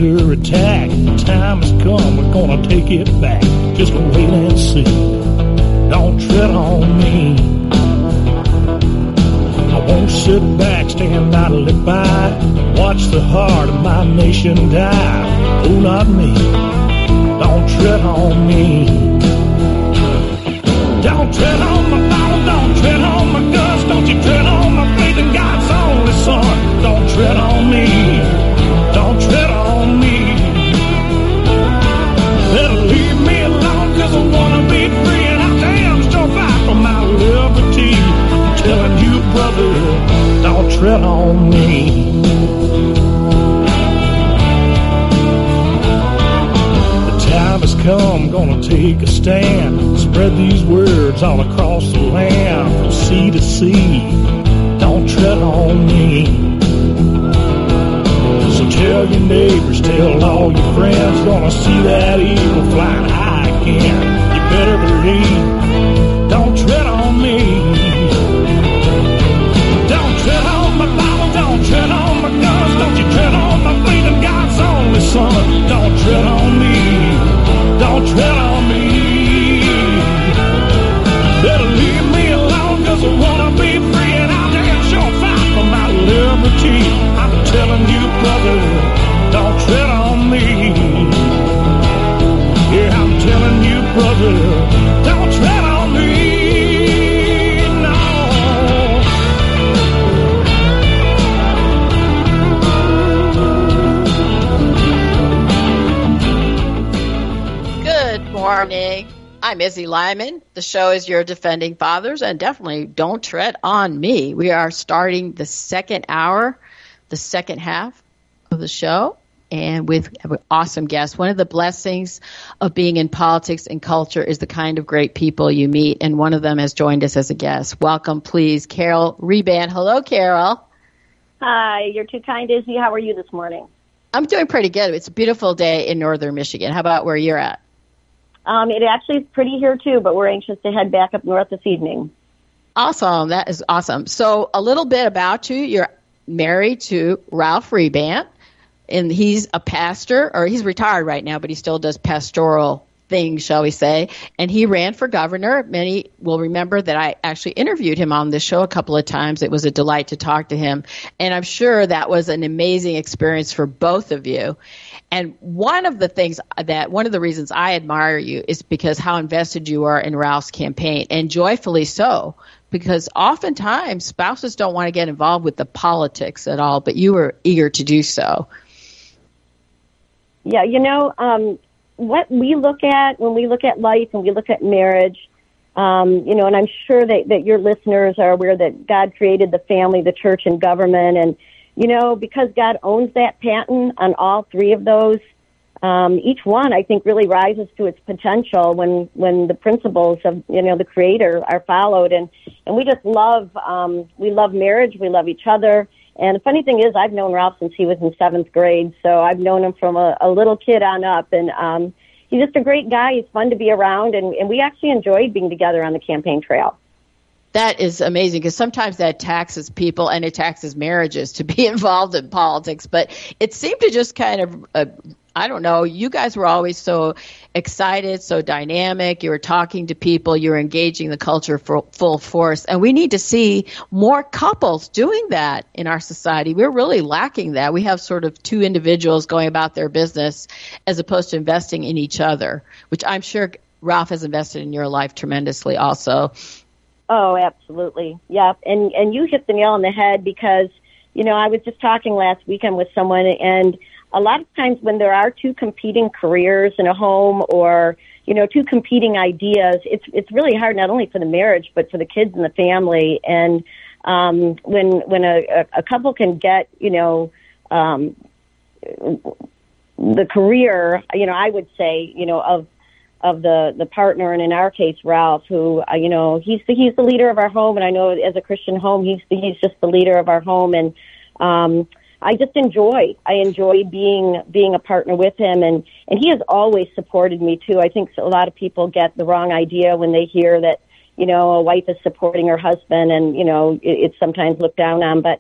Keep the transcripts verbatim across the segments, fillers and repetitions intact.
under attack. The time has come, we're gonna take it back. Just wait and see. Don't tread on me. I won't sit back, stand idly by, watch the heart of my nation die. Oh, not me. Don't tread on me. Don't tread on my Bible, don't tread on my guts, don't you tread on my faith in God's only Son. Don't tread on me, don't tread on me. Better leave me alone, cause I wanna be free, and I damn sure fight for my liberty. I'm telling you, brother, don't tread on me. Time has come, gonna take a stand. Spread these words all across the land, from sea to sea. Don't tread on me. So tell your neighbors, tell all your friends, gonna see that eagle flying high again. You better believe, don't tread on me. Don't tread on my Bible, don't tread on my guns, don't you tread on my faith in God's only Son. Don't tread on me. Don't tread on me. Better leave me alone, cause I wanna be free, and I'll damn sure fight for my liberty. I'm telling you, brother, don't tread on me. Yeah, I'm telling you, brother, don't tread on me. No. Morning. I'm Izzy Lyman. The show is Your Defending Fathers, and definitely don't tread on me. We are starting the second hour, the second half of the show, and with an awesome guest. One of the blessings of being in politics and culture is the kind of great people you meet, and one of them has joined us as a guest. Welcome, please, Carol Reband. Hello, Carol. Hi, you're too kind, Izzy. How are you this morning? I'm doing pretty good. It's a beautiful day in northern Michigan. How about where you're at? Um, it actually is pretty here, too, but we're anxious to head back up north this evening. Awesome. That is awesome. So a little bit about you. You're married to Ralph Reband, and he's a pastor, or he's retired right now, but he still does pastoral things, shall we say. And he ran for governor. Many will remember that I actually interviewed him on this show a couple of times. It was a delight to talk to him. And I'm sure that was an amazing experience for both of you. And one of the things that, one of the reasons I admire you is because how invested you are in Ralph's campaign, and joyfully so, because oftentimes spouses don't want to get involved with the politics at all, but you were eager to do so. Yeah, you know, um, what we look at when we look at life and we look at marriage, um, you know, and I'm sure that, that your listeners are aware that God created the family, the church, and government, and you know, because God owns that patent on all three of those, um, each one, I think, really rises to its potential when, when the principles of, you know, the Creator are followed. And, and we just love, um, we love marriage. We love each other. And the funny thing is, I've known Ralph since he was in seventh grade. So I've known him from a, a little kid on up. And um, he's just a great guy. He's fun to be around. And, and we actually enjoyed being together on the campaign trail. That is amazing, because sometimes that taxes people and it taxes marriages to be involved in politics. But it seemed to just kind of, uh, I don't know, you guys were always so excited, so dynamic. You were talking to people. You were engaging the culture for full force. And we need to see more couples doing that in our society. We're really lacking that. We have sort of two individuals going about their business as opposed to investing in each other, which I'm sure Ralph has invested in your life tremendously also. Oh, absolutely. Yeah. And, and you hit the nail on the head, because, you know, I was just talking last weekend with someone, and a lot of times when there are two competing careers in a home, or, you know, two competing ideas, it's, it's really hard, not only for the marriage, but for the kids and the family. And, um, when, when a, a couple can get, you know, um, the career, you know, I would say, you know, of, of the, the partner, and in our case, Ralph, who, uh, you know, he's the, he's the leader of our home. And I know as a Christian home, he's the, he's just the leader of our home. And, um, I just enjoy, I enjoy being, being a partner with him. And, and he has always supported me too. I think a lot of people get the wrong idea when they hear that, you know, a wife is supporting her husband, and, you know, it, it's sometimes looked down on. But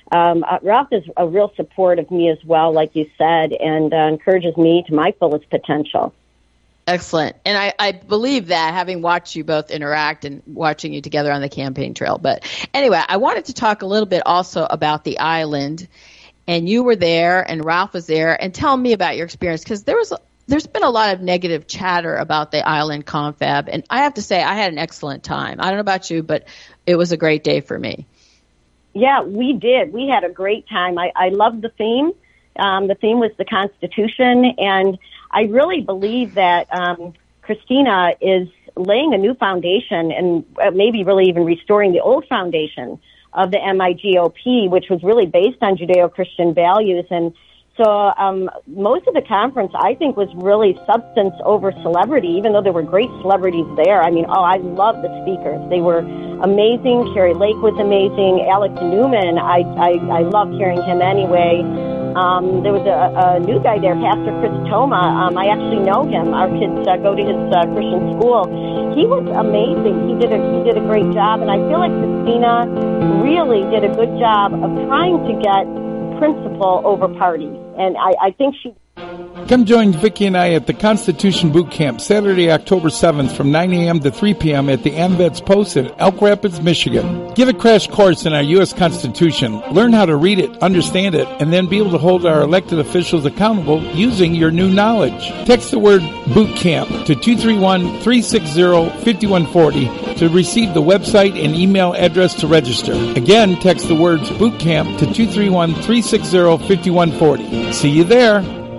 um, uh, Ralph is a real support of me as well, like you said, and uh, encourages me to my fullest potential. Excellent. And I, I believe that, having watched you both interact and watching you together on the campaign trail. But anyway, I wanted to talk a little bit also about the island. And you were there and Ralph was there. And tell me about your experience, because there was there's been a lot of negative chatter about the island confab. And I have to say, I had an excellent time. I don't know about you, but it was a great day for me. Yeah, we did. We had a great time. I, I loved the theme. Um, the theme was the Constitution, and I really believe that um, Christina is laying a new foundation and maybe really even restoring the old foundation of the M I G O P, which was really based on Judeo-Christian values. And so um, most of the conference, I think, was really substance over celebrity, even though there were great celebrities there. I mean, oh, I love the speakers. They were amazing. Carrie Lake was amazing. Alex Newman, I, I, I loved hearing him anyway. Um, there was a, a new guy there, Pastor Chris Toma. Um, I actually know him. Our kids uh, go to his uh, Christian school. He was amazing. He did a he did a great job, and I feel like Christina really did a good job of trying to get principle over party. And I, I think she... Come join Vicki and I at the Constitution Boot Camp Saturday, October seventh from nine a.m. to three p.m. at the AMVETS Post in Elk Rapids, Michigan. Give a crash course in our U S Constitution. Learn how to read it, understand it, and then be able to hold our elected officials accountable using your new knowledge. Text the word boot camp to two three one, three six zero, five one four zero to receive the website and email address to register. Again, text the words boot camp to two three one, three six zero, five one four zero. See you there.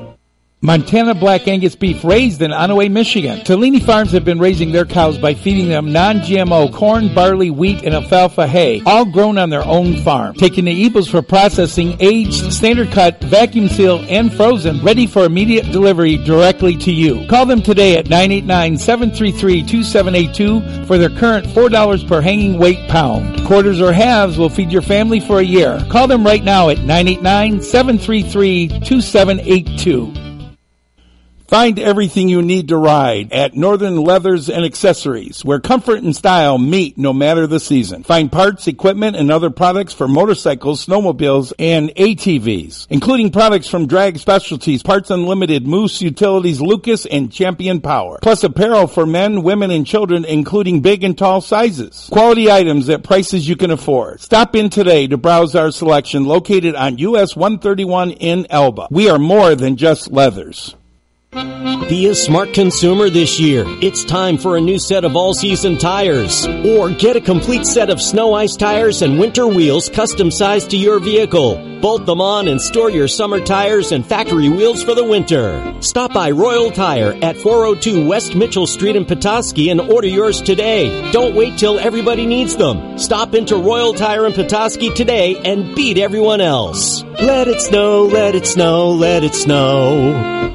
Montana Black Angus beef raised in Onaway, Michigan. Tolini Farms have been raising their cows by feeding them non-G M O corn, barley, wheat, and alfalfa hay, all grown on their own farm. Taking the eagles for processing, aged, standard cut, vacuum sealed, and frozen, ready for immediate delivery directly to you. Call them today at nine eight nine, seven three three, two seven eight two for their current four dollars per hanging weight pound. Quarters or halves will feed your family for a year. Call them right now at nine eight nine, seven three three, two seven eight two. Find everything you need to ride at Northern Leathers and Accessories, where comfort and style meet no matter the season. Find parts, equipment, and other products for motorcycles, snowmobiles, and A T Vs, including products from Drag Specialties, Parts Unlimited, Moose Utilities, Lucas, and Champion Power. Plus apparel for men, women, and children, including big and tall sizes. Quality items at prices you can afford. Stop in today to browse our selection located on U S one thirty-one in Elba. We are more than just leathers. Be a smart consumer this year. It's time for a new set of all-season tires. Or get a complete set of snow ice tires and winter wheels custom-sized to your vehicle. Bolt them on and store your summer tires and factory wheels for the winter. Stop by Royal Tire at four oh two West Mitchell Street in Petoskey and order yours today. Don't wait till everybody needs them. Stop into Royal Tire in Petoskey today and beat everyone else. Let it snow, let it snow, let it snow.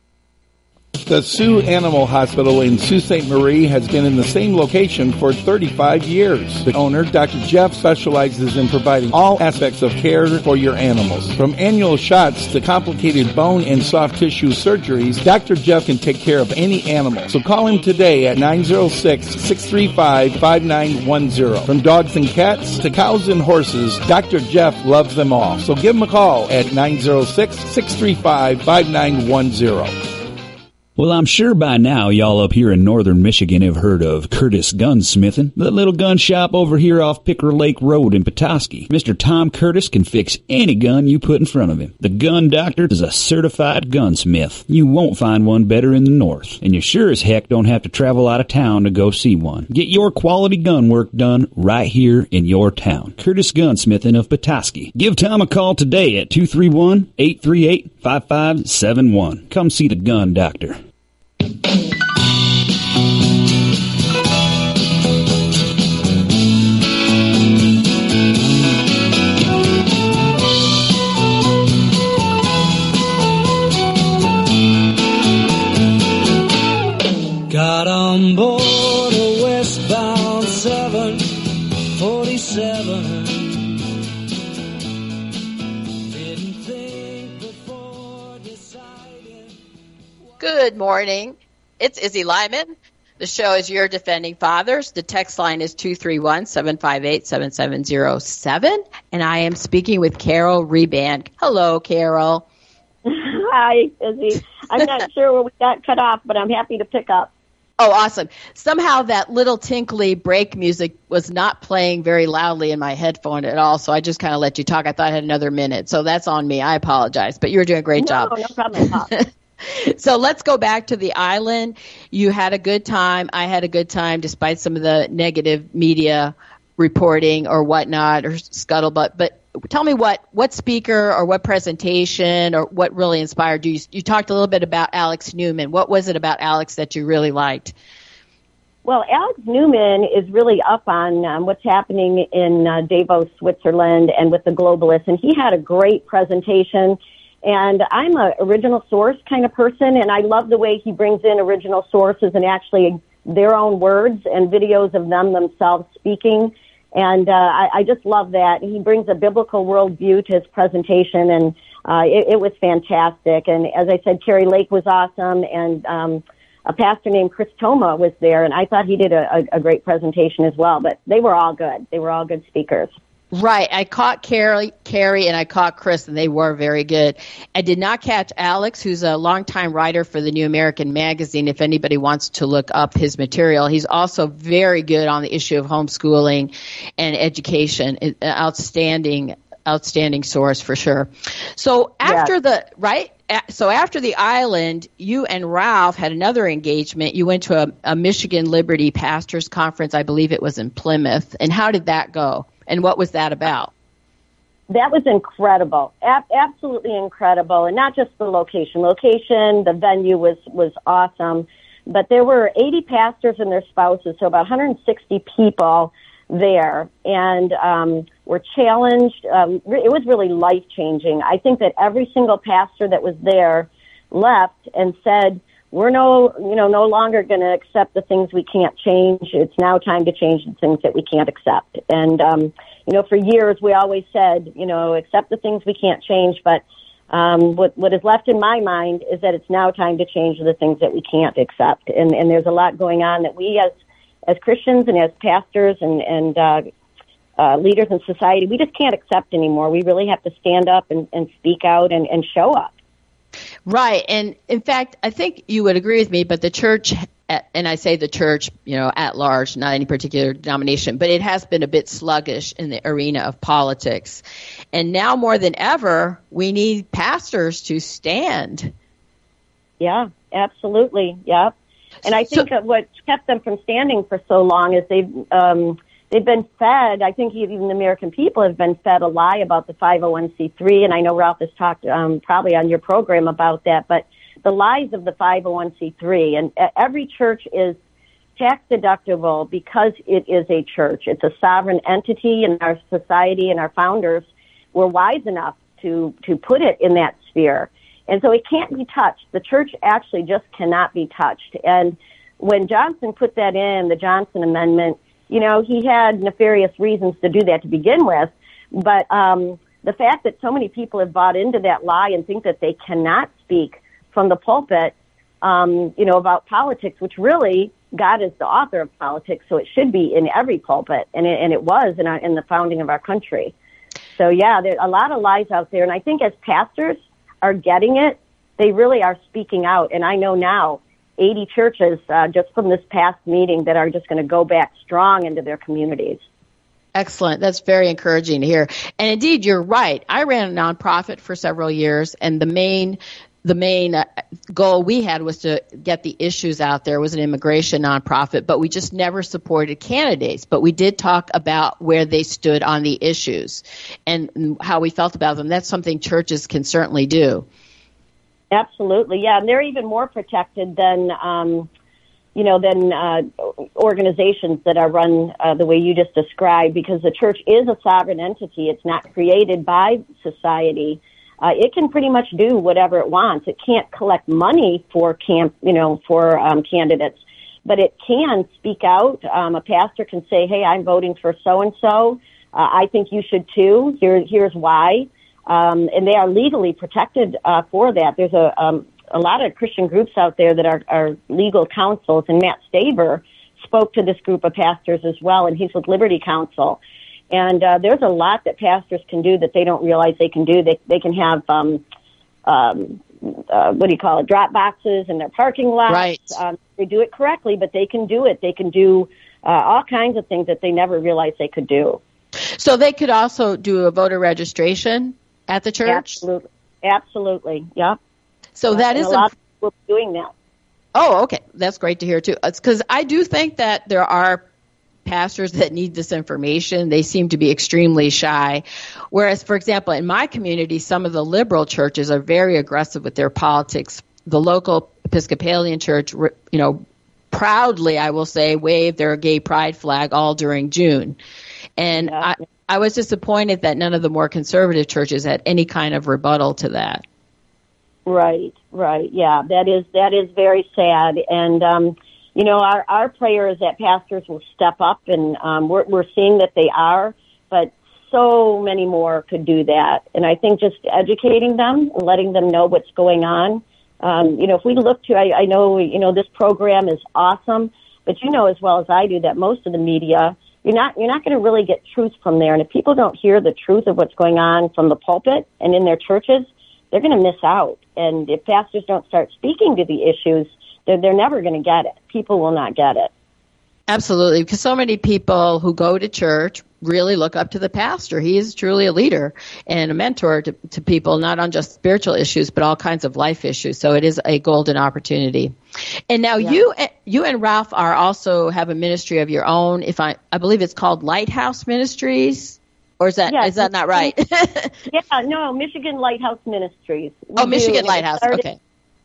The Sioux Animal Hospital in Sault Ste. Marie has been in the same location for thirty-five years. The owner, Doctor Jeff, specializes in providing all aspects of care for your animals. From annual shots to complicated bone and soft tissue surgeries, Doctor Jeff can take care of any animal. So call him today at nine oh six, six three five, five nine one zero. From dogs and cats to cows and horses, Doctor Jeff loves them all. So give him a call at nine oh six, six three five, five nine one zero. Well, I'm sure by now y'all up here in northern Michigan have heard of Curtis Gunsmithing, the little gun shop over here off Picker Lake Road in Petoskey. Mister Tom Curtis can fix any gun you put in front of him. The Gun Doctor is a certified gunsmith. You won't find one better in the north, and you sure as heck don't have to travel out of town to go see one. Get your quality gun work done right here in your town. Curtis Gunsmithing of Petoskey. Give Tom a call today at two three one, eight three eight, five five seven one. Come see the Gun Doctor. Got on board a westbound seven forty-seven. Didn't think before deciding. Good morning. It's Izzy Lyman. The show is Your Defending Fathers. The text line is two three one, seven five eight, seven seven zero seven. And I am speaking with Carol Reband. Hello, Carol. Hi, Izzy. I'm not sure where we got cut off, but I'm happy to pick up. Oh, awesome. Somehow that little tinkly break music was not playing very loudly in my headphone at all, so I just kind of let you talk. I thought I had another minute, so that's on me. I apologize, but you're doing a great no, job. No problem at all. So let's go back to the island. You had a good time. I had a good time despite some of the negative media reporting or whatnot or scuttlebutt. But tell me what, what speaker or what presentation or what really inspired you? You talked a little bit about Alex Newman. What was it about Alex that you really liked? Well, Alex Newman is really up on um, what's happening in uh, Davos, Switzerland, and with the globalists. And he had a great presentation. And I'm a original source kind of person, and I love the way he brings in original sources and actually their own words and videos of them themselves speaking. And uh, I, I just love that. He brings a biblical worldview to his presentation, and uh, it, it was fantastic. And as I said, Carrie Lake was awesome, and um, a pastor named Chris Toma was there, and I thought he did a, a, a great presentation as well. But they were all good. They were all good speakers. Right. I caught Carrie, Carrie, and I caught Chris, and they were very good. I did not catch Alex, who's a longtime writer for the New American Magazine, if anybody wants to look up his material. He's also very good on the issue of homeschooling and education. An outstanding, outstanding source for sure. So after yes. the, right? So after the island, you and Ralph had another engagement. You went to a, a Michigan Liberty Pastors Conference. I believe it was in Plymouth. And how did that go? And what was that about? That was incredible, A- absolutely incredible, and not just the location. Location, the venue was, was awesome, but there were eighty pastors and their spouses, so about one hundred sixty people there, and um, were challenged. Um, it was really life-changing. I think that every single pastor that was there left and said, we're no, you know, no longer going to accept the things we can't change. It's now time to change the things that we can't accept. And, um, you know, for years we always said, you know, accept the things we can't change. But um, what what is left in my mind is that it's now time to change the things that we can't accept. And, and there's a lot going on that we as as Christians and as pastors and and uh, uh, leaders in society, we just can't accept anymore. We really have to stand up and, and speak out and, and show up. Right. And in fact, I think you would agree with me, but the church, and I say the church, you know, at large, not any particular denomination, but it has been a bit sluggish in the arena of politics. And now more than ever, we need pastors to stand. Yeah, absolutely. Yeah. And I think so, what kept them from standing for so long is they've, um, they've been fed, I think even the American people have been fed a lie about the five oh one c three, and I know Ralph has talked um, probably on your program about that, but the lies of the five oh one c three, and every church is tax deductible because it is a church. It's a sovereign entity, and our society and our founders were wise enough to, to put it in that sphere. And so it can't be touched. The church actually just cannot be touched. And when Johnson put that in, the Johnson Amendment, you know, he had nefarious reasons to do that to begin with, but um, the fact that so many people have bought into that lie and think that they cannot speak from the pulpit, um, you know, about politics, which really God is the author of politics, so it should be in every pulpit, and it, and it was in, our, in the founding of our country. So, yeah, there are a lot of lies out there, and I think as pastors are getting it, they really are speaking out, and I know now eighty churches uh, just from this past meeting that are just going to go back strong into their communities. Excellent. That's very encouraging to hear. And indeed, you're right. I ran a nonprofit for several years, and the main the main uh, goal we had was to get the issues out there. It was an immigration nonprofit, but we just never supported candidates. But we did talk about where they stood on the issues and how we felt about them. That's something churches can certainly do. Absolutely, yeah, and they're even more protected than, um, you know, than uh, organizations that are run uh, the way you just described, because the church is a sovereign entity. It's not created by society. Uh, it can pretty much do whatever it wants. It can't collect money for camp, you know, for um, candidates, but it can speak out. Um, a pastor can say, "Hey, I'm voting for so and so. I think you should too. Here, here's why." Um, and they are legally protected uh, for that. There's a, um, a lot of Christian groups out there that are, are legal counsels, and Matt Staver spoke to this group of pastors as well, and he's with Liberty Counsel. And uh, there's a lot that pastors can do that they don't realize they can do. They they can have um, um, uh, what do you call it? Drop boxes in their parking lots. Right. Um, they do it correctly, but they can do it. They can do uh, all kinds of things that they never realized they could do. So they could also do a voter registration at the church? Absolutely. Absolutely. Yep. So yep. that and is a lot a, of people are doing that. Oh, okay. That's great to hear too. It's because I do think that there are pastors that need this information. They seem to be extremely shy. Whereas, for example, in my community, some of the liberal churches are very aggressive with their politics. The local Episcopalian church, you know, proudly, I will say, waved their gay pride flag all during June. And yeah. I, I was disappointed that none of the more conservative churches had any kind of rebuttal to that. Right, right. Yeah, that is that is very sad. And, um, you know, our, our prayer is that pastors will step up, and um, we're, we're seeing that they are, but so many more could do that. And I think just educating them and letting them know what's going on. Um, you know, if we look to, I, I know, you know, this program is awesome, but you know as well as I do that most of the media, you're not you're not going to really get truth from there. And if people don't hear the truth of what's going on from the pulpit and in their churches, they're going to miss out. And if pastors don't start speaking to the issues, they're, they're never going to get it. People will not get it. Absolutely, because so many people who go to church really look up to the pastor. He is truly a leader and a mentor to, to people, not on just spiritual issues, but all kinds of life issues. So it is a golden opportunity. And now yeah. you you and Ralph are also have a ministry of your own. If I I believe it's called Lighthouse Ministries, or is that yes. is that not right? yeah, no, Michigan Lighthouse Ministries. We oh, Michigan do. Lighthouse. Started, okay.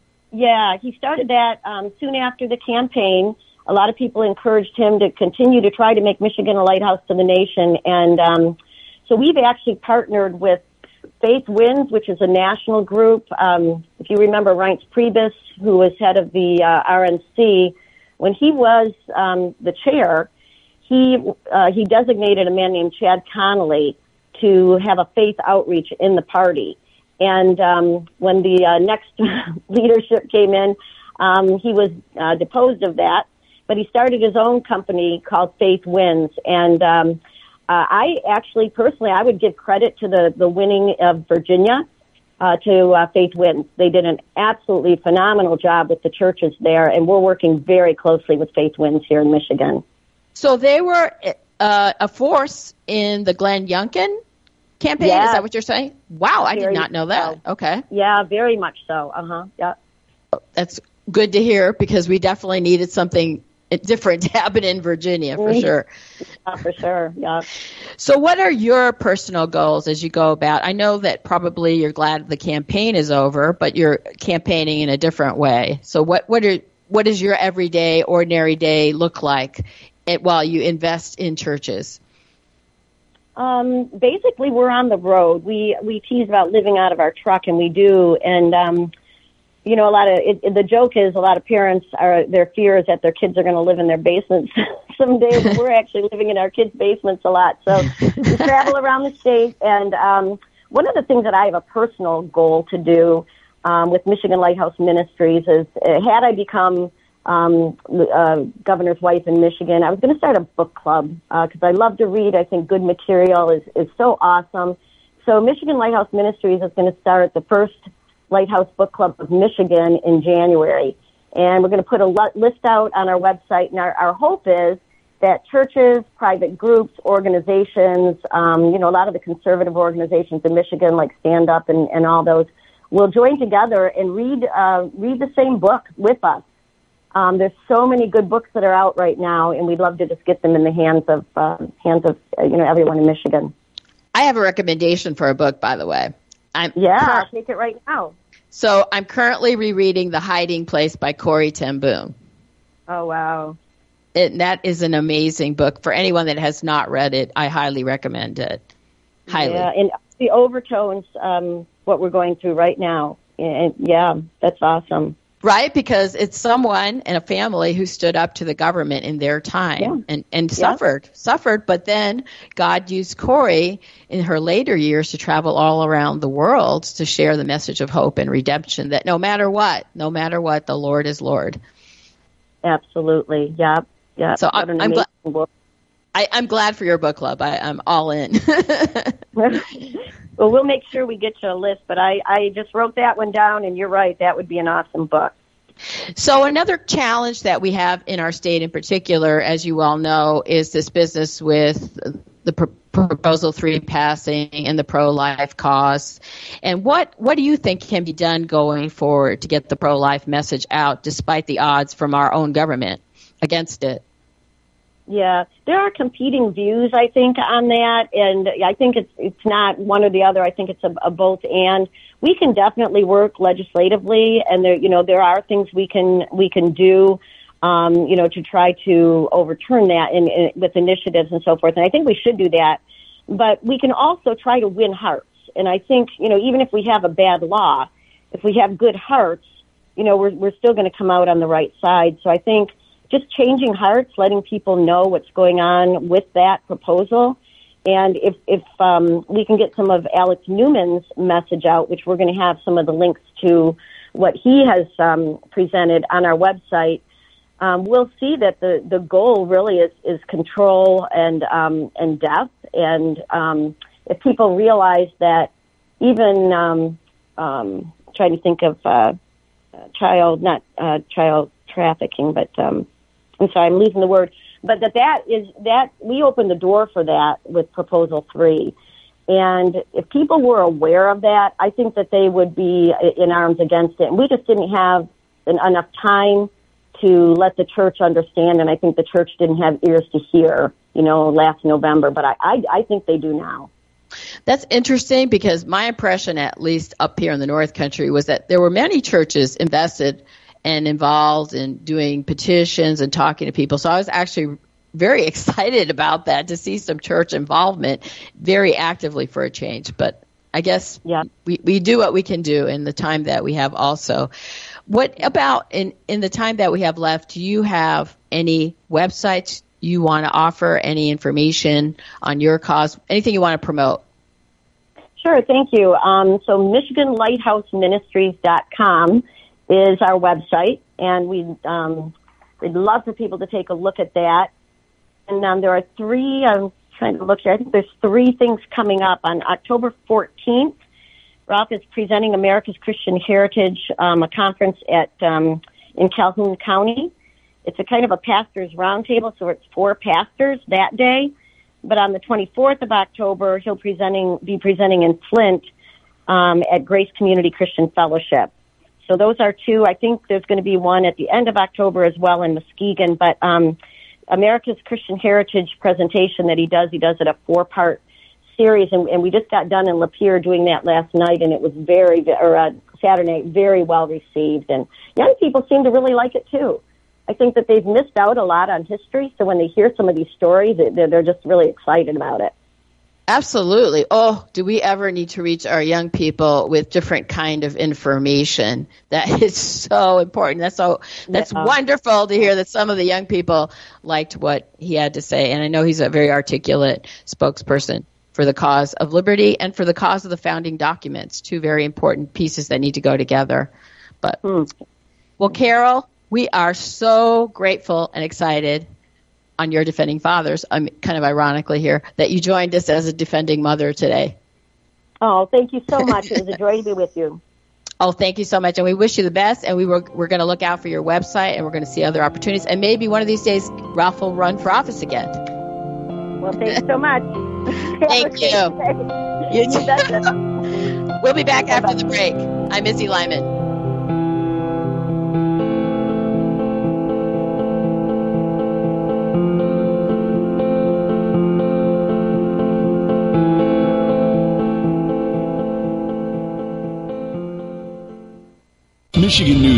Yeah, he started that um, soon after the campaign. A lot of people encouraged him to continue to try to make Michigan a lighthouse to the nation. And um, so we've actually partnered with Faith Wins, which is a national group. Um, if you remember Reince Priebus, who was head of the uh, R N C, when he was um, the chair, he uh, he designated a man named Chad Connolly to have a faith outreach in the party. And um, when the uh, next leadership came in, um, he was uh, deposed of that. But he started his own company called Faith Wins. And um, uh, I actually, personally, I would give credit to the, the winning of Virginia uh, to uh, Faith Wins. They did an absolutely phenomenal job with the churches there, and we're working very closely with Faith Wins here in Michigan. So they were uh, a force in the Glenn Youngkin campaign? Yeah. Is that what you're saying? Wow, I Very did not know that. so. Okay. Yeah, very much so. Uh-huh, yeah. That's good to hear, because we definitely needed something different to happen in Virginia, for sure. Yeah, for sure, yeah. So what are your personal goals as you go about? I know that probably you're glad the campaign is over, but you're campaigning in a different way. So what, what, are, what does your everyday, ordinary day look like it, while you invest in churches? Um, basically, we're on the road. We we tease about living out of our truck, and we do. And um, you know, a lot of it, the joke is a lot of parents are their fear is that their kids are going to live in their basements someday. But we're actually living in our kids' basements a lot. So we travel around the state, and um, one of the things that I have a personal goal to do um, with Michigan Lighthouse Ministries is, uh, had I become Um, uh, governor's wife in Michigan, I was going to start a book club because uh, I love to read. I think good material is, is so awesome. So Michigan Lighthouse Ministries is going to start the first Lighthouse Book Club of Michigan in January. And we're going to put a lo- list out on our website. And our, our hope is that churches, private groups, organizations, um, you know, a lot of the conservative organizations in Michigan like Stand Up and, and all those will join together and read uh, read the same book with us. Um, there's so many good books that are out right now, and we'd love to just get them in the hands of uh, hands of uh, you know everyone in Michigan. I have a recommendation for a book, by the way. I'm yeah, cur- I'll take it right now. So I'm currently rereading The Hiding Place by Corrie ten Boom. Oh wow! It, that is an amazing book. For anyone that has not read it, I highly recommend it. Highly. Yeah, and the overtones, um, what we're going through right now. And yeah, that's awesome. Right, because it's someone in a family who stood up to the government in their time Yeah. and, and Yeah. suffered, suffered. But then God used Corey in her later years to travel all around the world to share the message of hope and redemption, that no matter what, no matter what, the Lord is Lord. Absolutely. Yep. Yep. So What I'm, an I'm, gla- amazing book. I, I'm glad for your book club. I, I'm all in. Well, we'll make sure we get you a list, but I, I just wrote that one down, and you're right. That would be an awesome book. So another challenge that we have in our state in particular, as you all know, is this business with the pr- Proposal three passing and the pro-life cause. And what, what do you think can be done going forward to get the pro-life message out despite the odds from our own government against it? Yeah, there are competing views, I think, on that, and I think it's it's not one or the other. I think it's a, a both and. We can definitely work legislatively, and there, you know, there are things we can we can do, um, you know, to try to overturn that in, in, with initiatives and so forth. And I think we should do that, but we can also try to win hearts. And I think, you know, even if we have a bad law, if we have good hearts, you know, we're we're still going to come out on the right side. So I think just changing hearts, letting people know what's going on with that proposal. And if, if um, we can get some of Alex Newman's message out, which we're going to have some of the links to what he has um, presented on our website, um, we'll see that the, the goal really is, is control and um, and death. And um, if people realize that even um, um, trying to think of uh, child, not uh, child trafficking, but um, I'm sorry, I'm losing the word. But that that is that we opened the door for that with Proposal three, and if people were aware of that, I think that they would be in arms against it. And we just didn't have an, enough time to let the church understand, and I think the church didn't have ears to hear, you know, last November. But I I, I think they do now. That's interesting because my impression, at least up here in the North Country, was that there were many churches invested and involved in doing petitions and talking to people. So I was actually very excited about that, to see some church involvement very actively for a change. But I guess yeah. we, we do what we can do in the time that we have also. What about in, in the time that we have left, do you have any websites you want to offer, any information on your cause, anything you want to promote? Sure, thank you. Um, so Michigan Lighthouse Ministries dot com is our website, and we'd, um, we'd love for people to take a look at that. And um, there are three, I'm trying to look here, I think there's three things coming up. On October fourteenth, Ralph is presenting America's Christian Heritage, um, a conference at um, in Calhoun County. It's a kind of a pastor's roundtable, so it's four pastors that day. But on the twenty-fourth of October, he'll presenting be presenting in Flint um, at Grace Community Christian Fellowship. So those are two. I think there's going to be one at the end of October as well in Muskegon. But um, America's Christian Heritage presentation that he does, he does it a four-part series, and, and we just got done in Lapeer doing that last night, and it was very, or uh, Saturday night, very well received. And young people seem to really like it too. I think that they've missed out a lot on history, so when they hear some of these stories, they're, they're just really excited about it. Absolutely. Oh, do we ever need to reach our young people with different kind of information? That is so important. That's so that's yeah. wonderful to hear that some of the young people liked what he had to say. And I know he's a very articulate spokesperson for the cause of liberty and for the cause of the founding documents, two very important pieces that need to go together. But hmm. well, Carol, we are so grateful and excited on your Defending Fathers, I'm kind of ironically here, that you joined us as a defending mother today. Oh, thank you so much. It was a joy to be with you. Oh, thank you so much. And we wish you the best. And we were, we're going to look out for your website, and we're going to see other opportunities. And maybe one of these days, Ralph will run for office again. Well, thank you so much. Thank you. You too. We'll be back after the break. I'm Izzy Lyman. Michigan News